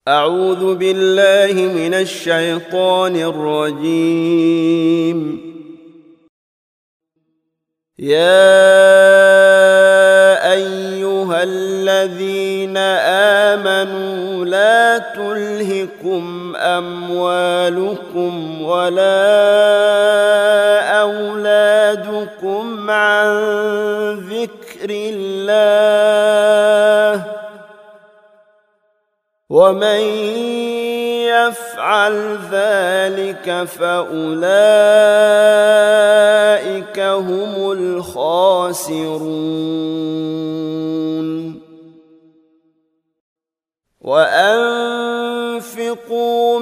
أعوذ بالله من الشيطان الرجيم. يا أيها الذين آمنوا لا تلهكم أموالكم ولا أولادكم عن ذكر الله ومن يفعل ذلك فأولئك هم الخاسرون. وأنفقوا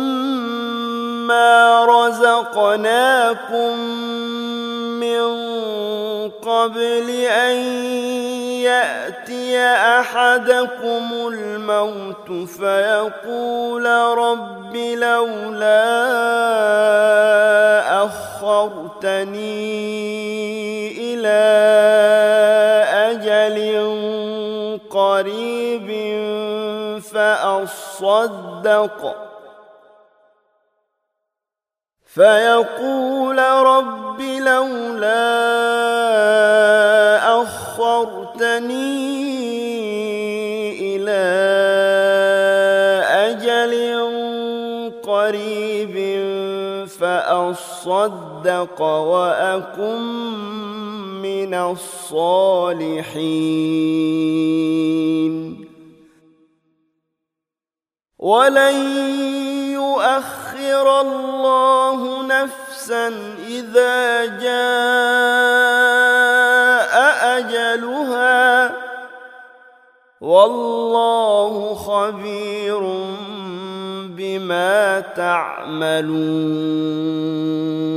مما رزقناكم من قبل أن يأتي أحدكم الموت فيقول رب لولا أخرتني إلى أجل قريب فيقول رب لولا أخرتني إلى أجل قريب فأصدق وأكن من الصالحين. ولن يؤخر الله نفسا إذا جاء أجلها والله خبير بما تعملون.